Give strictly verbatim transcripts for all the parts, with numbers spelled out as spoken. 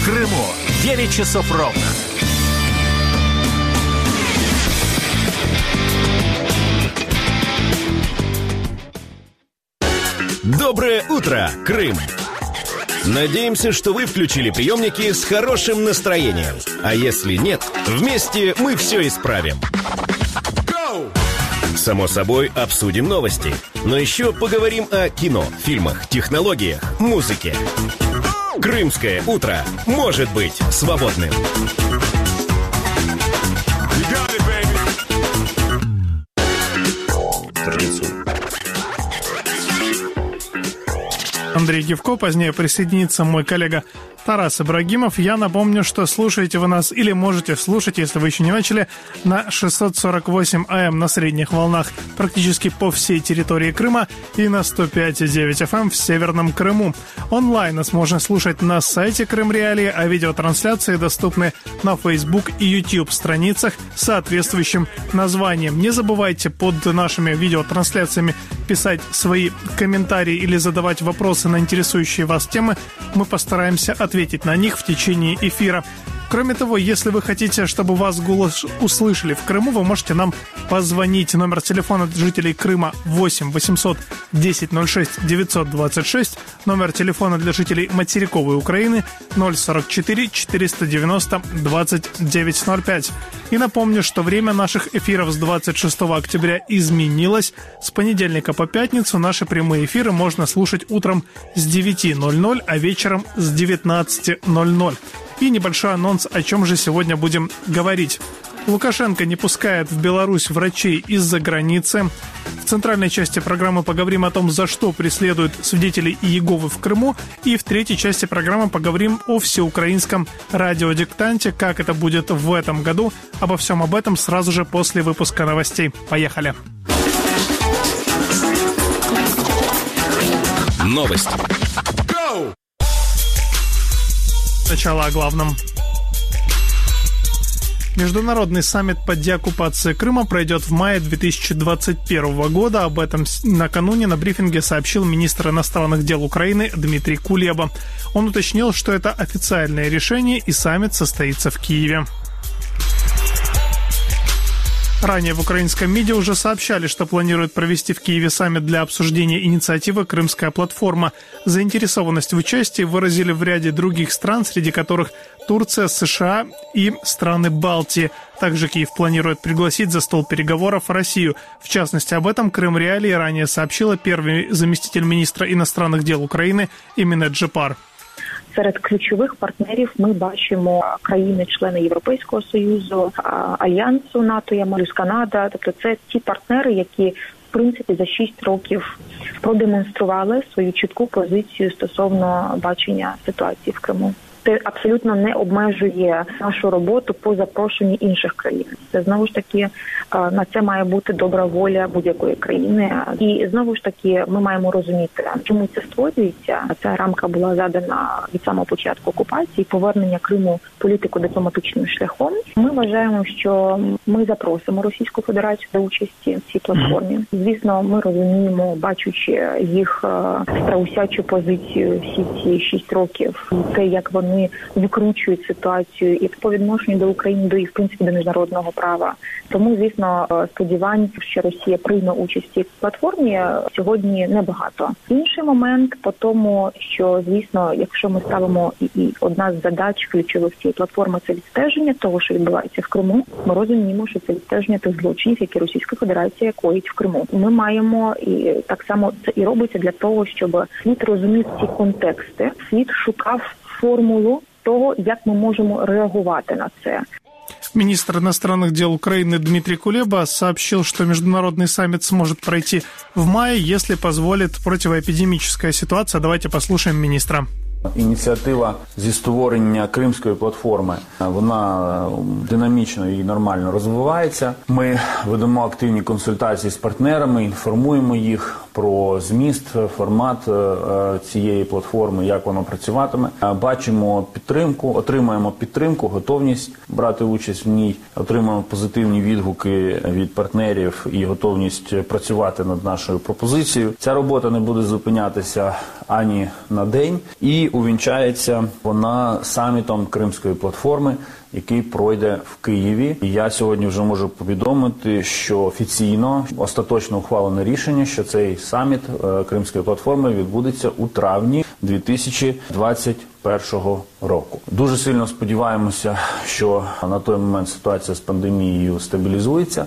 Крыму. девять часов ровно. Доброе утро, Крым! Надеемся, что вы включили приемники с хорошим настроением. А если нет, вместе мы все исправим. Само собой, обсудим новости. Но еще поговорим о кино, фильмах, технологиях, музыке. Крымское утро может быть свободным. Андрей Гевко, позднее присоединится мой коллега Тарас Ибрагимов. Я напомню, что слушаете вы нас или можете слушать, если вы еще не начали, на шестьсот сорок восемь АМ на средних волнах практически по всей территории Крыма и на сто пять и девять эф эм в Северном Крыму. Онлайн нас можно слушать на сайте Крым Реалии, а видеотрансляции доступны на Facebook и YouTube страницах с соответствующим названием. Не забывайте под нашими видеотрансляциями писать свои комментарии или задавать вопросы на интересующие вас темы. Мы постараемся ответить на них в течение эфира. Кроме того, если вы хотите, чтобы вас голос услышали в Крыму, вы можете нам позвонить. Номер телефона жителей Крыма восемь восемьсот десять ноль шесть девятьсот двадцать шесть. Номер телефона для жителей материковой Украины ноль сорок четыре четыреста девяносто двадцать девять ноль пять. И напомню, что время наших эфиров с двадцать шестого октября изменилось. С понедельника по пятницу наши прямые эфиры можно слушать утром с девяти ноль ноль, а вечером с девятнадцати ноль ноль. И небольшой анонс, о чем же сегодня будем говорить. Лукашенко не пускает в Беларусь врачей из-за границы. В центральной части программы поговорим о том, за что преследуют свидетелей Иеговы в Крыму. И в третьей части программы поговорим о всеукраинском радиодиктанте, как это будет в этом году. Обо всем об этом сразу же после выпуска новостей. Поехали! Новости. Сначала о главном. Международный саммит по деоккупации Крыма пройдет в мае две тысячи двадцать первого года. Об этом накануне на брифинге сообщил министр иностранных дел Украины Дмитрий Кулеба. Он уточнил, что это официальное решение и саммит состоится в Киеве. Ранее в украинском МИДе уже сообщали, что планируют провести в Киеве саммит для обсуждения инициативы «Крымская платформа». Заинтересованность в участии выразили в ряде других стран, среди которых Турция, США и страны Балтии. Также Киев планирует пригласить за стол переговоров Россию. В частности, об этом Крым Реалии ранее сообщила первый заместитель министра иностранных дел України Еміне Джипар. Серед ключових партнерів ми бачимо країни-члени Європейського Союзу, Альянсу НАТО, я маю Канада. Тобто це ті партнери, які, в принципі, за шість років продемонстрували свою чітку позицію стосовно бачення ситуації в Криму. Це абсолютно не обмежує нашу роботу по запрошенню інших країн. Це, знову ж таки, на це має бути добра воля будь-якої країни. І, знову ж таки, ми маємо розуміти, чому це створюється. Ця рамка була задана від самого початку окупації, повернення Криму політико-дипломатичним шляхом. Ми вважаємо, що ми запросимо Російську Федерацію до участі в цій платформі. Звісно, ми розуміємо, бачучи їх страусячу позицію всі ці шість років, те, як вони Вони викручують ситуацію і по відношенню до України, до і, в принципі, до міжнародного права. Тому, звісно, сподівань, що Росія прийме участь в цій платформі, сьогодні небагато. Інший момент по тому, що, звісно, якщо ми ставимо і, і одна з задач ключових цієї платформи – це відстеження того, що відбувається в Криму, ми розуміємо, що це відстеження тих злочинів, які Російська Федерація коїть в Криму. Ми маємо, і так само це і робиться для того, щоб світ розумів ці контексти, світ шукав формулу того, як ми можемо реагувати на це. Министр иностранных дел Украины Дмитрий Кулеба сообщил, что международный саммит сможет пройти в мае, если позволит противоэпидемическая ситуация. Давайте послушаем министра. Ініціатива зі створення Кримської платформи, вона динамічно і нормально розвивається. Ми ведемо активні консультації з партнерами, інформуємо їх про зміст, формат цієї платформи, як воно працюватиме. Бачимо підтримку, отримаємо підтримку, готовність брати участь в ній, отримаємо позитивні відгуки від партнерів і готовність працювати над нашою пропозицією. Ця робота не буде зупинятися ані на день і увінчається вона самітом Кримської платформи, який пройде в Києві. І я сьогодні вже можу повідомити, що офіційно остаточно ухвалене рішення, що цей саміт Кримської платформи відбудеться у травні дві тисячі двадцять першого року. Дуже сильно сподіваємося, що на той момент ситуація з пандемією стабілізується.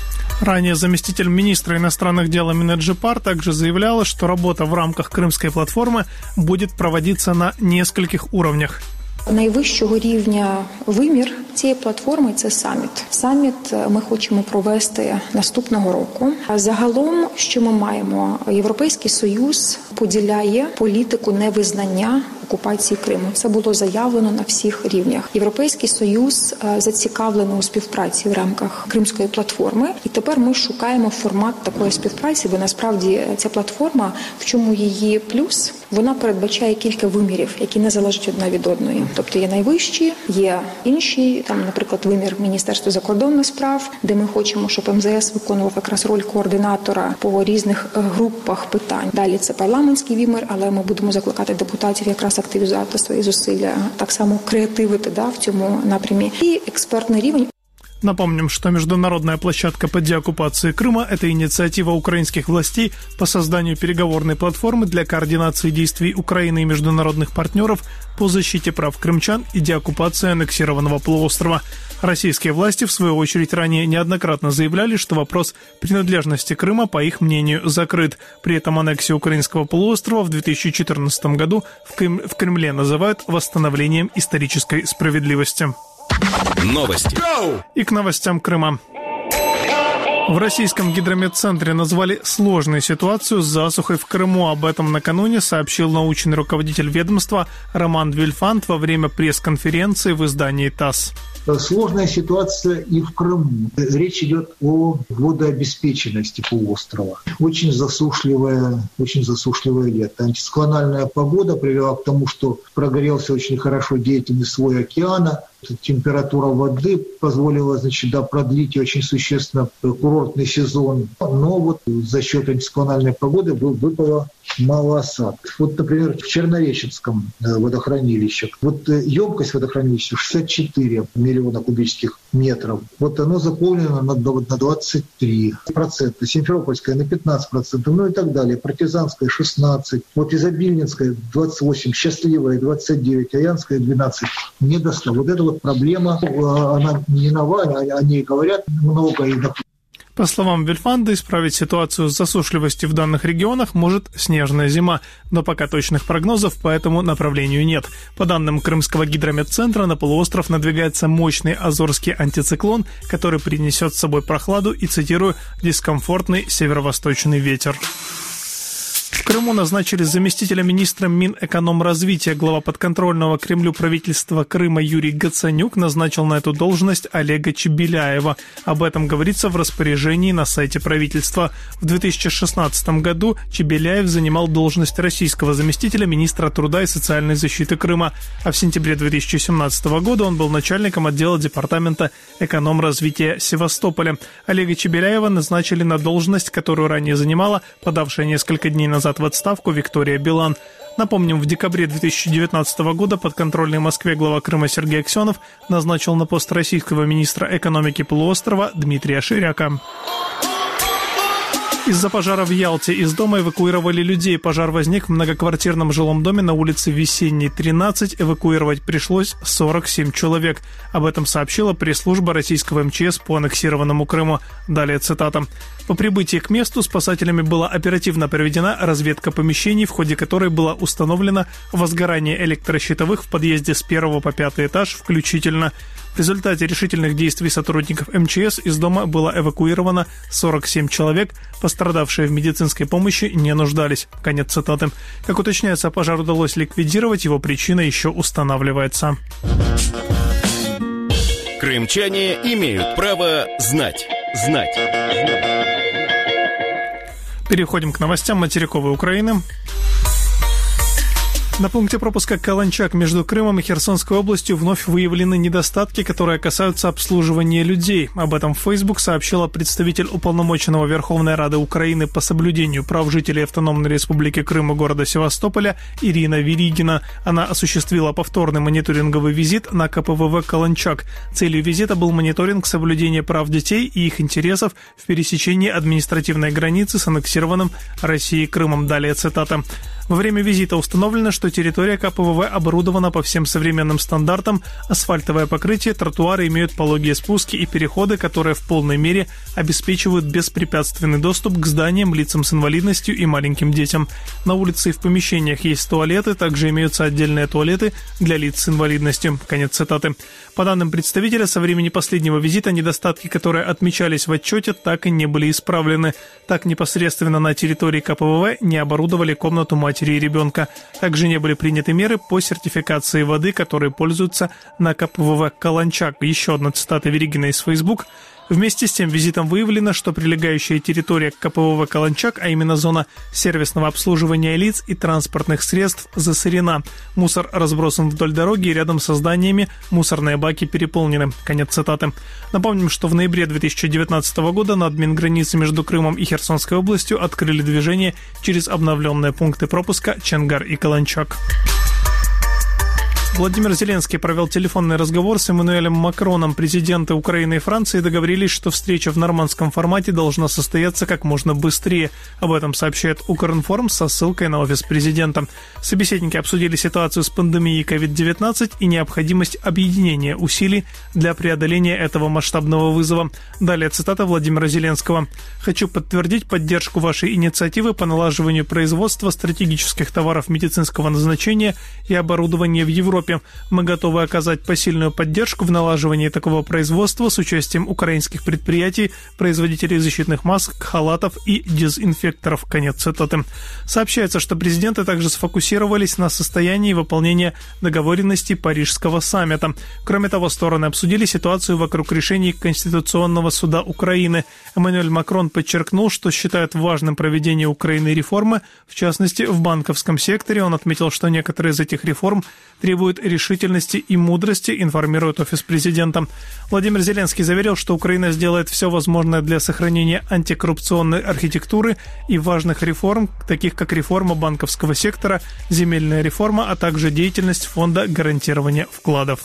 Ранее заместитель министра иностранных дел Амина Джипар также заявляла, что работа в рамках Крымской платформы будет проводиться на нескольких уровнях. Найвищого рівня вимір цієї платформи – це саміт. Саміт ми хочемо провести наступного року. Загалом, що ми маємо? Європейський Союз поділяє політику невизнання окупації Криму. Це було заявлено на всіх рівнях. Європейський Союз зацікавлений у співпраці в рамках Кримської платформи. І тепер ми шукаємо формат такої співпраці, бо насправді ця платформа, в чому її плюс? Вона передбачає кілька вимірів, які не залежать одна від одної. Тобто є найвищі, є інші, там, наприклад, вимір Міністерства закордонних справ, де ми хочемо, щоб ем зе ес виконував якраз роль координатора по різних групах питань. Далі це парламентський вимір, але ми будемо закликати депутатів якраз активізувати свої зусилля, так само креативити да, в цьому напрямі. І експертний рівень. Напомним, что международная площадка по деоккупации Крыма – это инициатива украинских властей по созданию переговорной платформы для координации действий Украины и международных партнеров по защите прав крымчан и деоккупации аннексированного полуострова. Российские власти, в свою очередь, ранее неоднократно заявляли, что вопрос принадлежности Крыма, по их мнению, закрыт. При этом аннексию украинского полуострова в две тысячи четырнадцатом году в, Крем... в Кремле называют восстановлением исторической справедливости. Новости. И к новостям Крыма. В российском гидрометцентре назвали сложную ситуацию с засухой в Крыму. Об этом накануне сообщил научный руководитель ведомства Роман Вильфанд во время пресс-конференции в издании ТАСС. Сложная ситуация и в Крыму. Речь идет о водообеспеченности полуострова. Очень засушливое, очень засушливое лето. Антициклональная погода привела к тому, что прогорелся очень хорошо деятельный слой океана. Температура воды позволила, значит, да, продлить очень существенно курортный сезон. Но вот за счет антициклональной погоды выпало мало осадков. Вот, например, в Чернореченском водохранилище. Вот емкость водохранилища шестьдесят четыре миллиона кубических метров. Вот оно заполнено на двадцать три процента. Симферопольское на пятнадцать процентов. Ну и так далее. Партизанское шестнадцать. Вот Изобильнинское двадцать восемь. Счастливое двадцать девять. Аянское двенадцать. Недостаточно. Вот это вот проблема. Она не нова. О ней говорят много. И по словам Вильфанда, исправить ситуацию с засушливостью в данных регионах может снежная зима, но пока точных прогнозов по этому направлению нет. По данным Крымского гидрометцентра, на полуостров надвигается мощный азорский антициклон, который принесет с собой прохладу и, цитирую, «дискомфортный северо-восточный ветер». В Крыму назначили заместителя министра Минэкономразвития. Глава подконтрольного Кремлю правительства Крыма Юрий Гацанюк назначил на эту должность Олега Чебеляева. Об этом говорится в распоряжении на сайте правительства. В две тысячи шестнадцатом году Чебеляев занимал должность российского заместителя министра труда и социальной защиты Крыма. А в сентябре две тысячи семнадцатого года он был начальником отдела департамента экономразвития Севастополя. Олега Чебеляева назначили на должность, которую ранее занимала подавшая несколько дней назад в отставку Виктория Билан. Напомним, в декабре две тысячи девятнадцатого года подконтрольный Москве глава Крыма Сергей Аксенов назначил на пост российского министра экономики полуострова Дмитрия Ширяка. Из-за пожара в Ялте из дома эвакуировали людей. Пожар возник в многоквартирном жилом доме на улице Весенней, тринадцать. Эвакуировать пришлось сорок семь человек. Об этом сообщила пресс-служба российского эм че эс по аннексированному Крыму. Далее цитата. По прибытии к месту спасателями была оперативно проведена разведка помещений, в ходе которой было установлено возгорание электрощитовых в подъезде с первого по пятый этаж включительно. В результате решительных действий сотрудников эм че эс из дома было эвакуировано сорок семь человек. Пострадавшие в медицинской помощи не нуждались. Конец цитаты. Как уточняется, пожар удалось ликвидировать, его причина еще устанавливается. Крымчане имеют право знать. Знать. Переходим к новостям материковой Украины. На пункте пропуска Каланчак между Крымом и Херсонской областью вновь выявлены недостатки, которые касаются обслуживания людей. Об этом в Facebook сообщила представитель уполномоченного Верховной Рады Украины по соблюдению прав жителей Автономной Республики Крым и города Севастополя Ирина Веригина. Она осуществила повторный мониторинговый визит на ка пэ вэ вэ «Каланчак». Целью визита был мониторинг соблюдения прав детей и их интересов в пересечении административной границы с аннексированным Россией Крымом. Далее цитата. Во время визита установлено, что территория ка пэ вэ вэ оборудована по всем современным стандартам, асфальтовое покрытие, тротуары имеют пологие спуски и переходы, которые в полной мере обеспечивают беспрепятственный доступ к зданиям, лицам с инвалидностью и маленьким детям. На улице и в помещениях есть туалеты, также имеются отдельные туалеты для лиц с инвалидностью. Конец цитаты. По данным представителя, со времени последнего визита недостатки, которые отмечались в отчете, так и не были исправлены. Так, непосредственно на территории ка пэ вэ вэ не оборудовали комнату матери и ребенка. Также не были приняты меры по сертификации воды, которые пользуются на ка пэ вэ вэ «Каланчак». Еще одна цитата Веригина из Facebook. Вместе с тем визитом выявлено, что прилегающая территория к ка пэ вэ вэ «Каланчак», а именно зона сервисного обслуживания лиц и транспортных средств, засорена. Мусор разбросан вдоль дороги и рядом со зданиями мусорные баки переполнены. Конец цитаты. Напомним, что в ноябре две тысячи девятнадцатого года на админгранице между Крымом и Херсонской областью открыли движение через обновленные пункты пропуска Чангар и Каланчак. Владимир Зеленский провел телефонный разговор с Эммануэлем Макроном. Президенты Украины и Франции договорились, что встреча в нормандском формате должна состояться как можно быстрее. Об этом сообщает Укринформ со ссылкой на офис президента. Собеседники обсудили ситуацию с пандемией ковид девятнадцать и необходимость объединения усилий для преодоления этого масштабного вызова. Далее цитата Владимира Зеленского. «Хочу подтвердить поддержку вашей инициативы по налаживанию производства стратегических товаров медицинского назначения и оборудования в Европе. Мы готовы оказать посильную поддержку в налаживании такого производства с участием украинских предприятий, производителей защитных масок, халатов и дезинфекторов». Конец цитаты. Сообщается, что президенты также сфокусировались на состоянии выполнения договоренностей Парижского саммита. Кроме того, стороны обсудили ситуацию вокруг решений Конституционного суда Украины. Эммануэль Макрон подчеркнул, что считает важным проведение Украины реформы, в частности, в банковском секторе. Он отметил, что некоторые из этих реформ требуют решительности и мудрости, информирует офис президента. Владимир Зеленский заверил, что Украина сделает все возможное для сохранения антикоррупционной архитектуры и важных реформ, таких как реформа банковского сектора, земельная реформа, а также деятельность фонда гарантирования вкладов.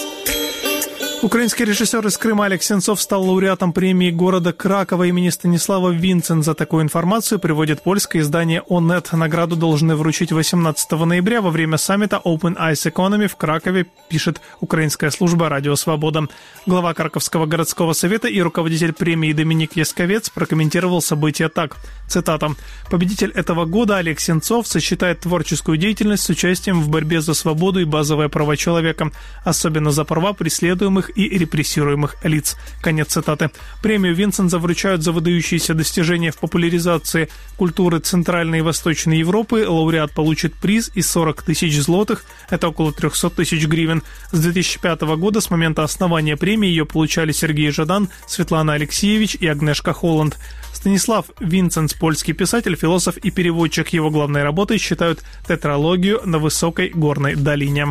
Украинский режиссер из Крыма Олег Сенцов стал лауреатом премии города Кракова имени Станислава Винцен. За такую информацию приводит польское издание «Онет». Награду должны вручить восемнадцатого ноября во время саммита Open Eyes Economy в Кракове, пишет украинская служба «Радио Свобода». Глава Краковского городского совета и руководитель премии Доминик Ясковец прокомментировал события так. Цитата. «Победитель этого года Олег Сенцов сочетает творческую деятельность с участием в борьбе за свободу и базовые права человека, особенно за права преследуемых и репрессируемых лиц». Конец цитаты. Премию Винсенса вручают за выдающиеся достижения в популяризации культуры Центральной и Восточной Европы. Лауреат получит приз и сорок тысяч злотых, это около триста тысяч гривен. С две тысячи пятого года, с момента основания премии, ее получали Сергей Жадан, Светлана Алексеевич и Агнешка Холланд. Станислав Винценс, польский писатель, философ и переводчик. Его главной работой считают тетралогию на высокой горной долине.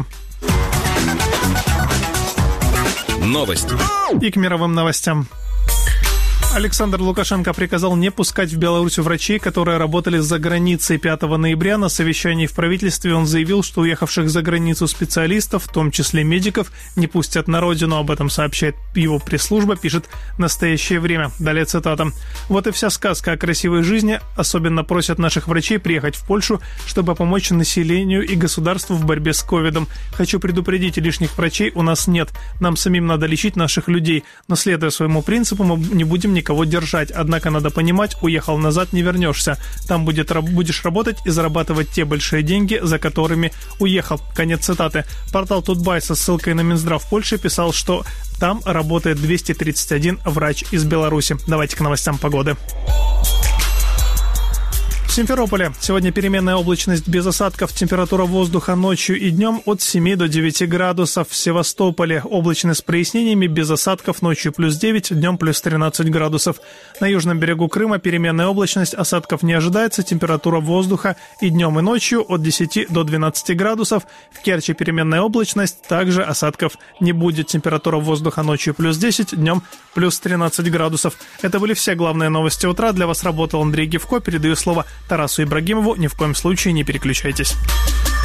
Новость. И к мировым новостям. Александр Лукашенко приказал не пускать в Беларусь врачей, которые работали за границей. пятого ноября на совещании в правительстве он заявил, что уехавших за границу специалистов, в том числе медиков, не пустят на родину. Об этом сообщает его пресс-служба, пишет «Настоящее время». Далее цитата. «Вот и вся сказка о красивой жизни. Особенно просят наших врачей приехать в Польшу, чтобы помочь населению и государству в борьбе с ковидом. Хочу предупредить, лишних врачей у нас нет. Нам самим надо лечить наших людей. Но, следуя своему принципу, мы не будем никого кого держать. Однако надо понимать, уехал назад, не вернешься. Там будет, будешь работать и зарабатывать те большие деньги, за которыми уехал». Конец цитаты. Портал Тутбай со ссылкой на Минздрав Польши писал, что там работает двести тридцать один врач из Беларуси. Давайте к новостям погоды. Симферополе. Сегодня переменная облачность без осадков. Температура воздуха ночью и днем от семи до девяти градусов. В Севастополе облачность с прояснениями без осадков. Ночью плюс девять, днем плюс тринадцать градусов. На южном берегу Крыма переменная облачность. Осадков не ожидается. Температура воздуха и днем, и ночью от десяти до двенадцати градусов. В Керчи переменная облачность. Также осадков не будет. Температура воздуха ночью плюс десять, днем плюс тринадцать градусов. Это были все главные новости утра. Для вас работал Андрей Гевко. Передаю слово Тарасу Ибрагимову. Ни в коем случае не переключайтесь.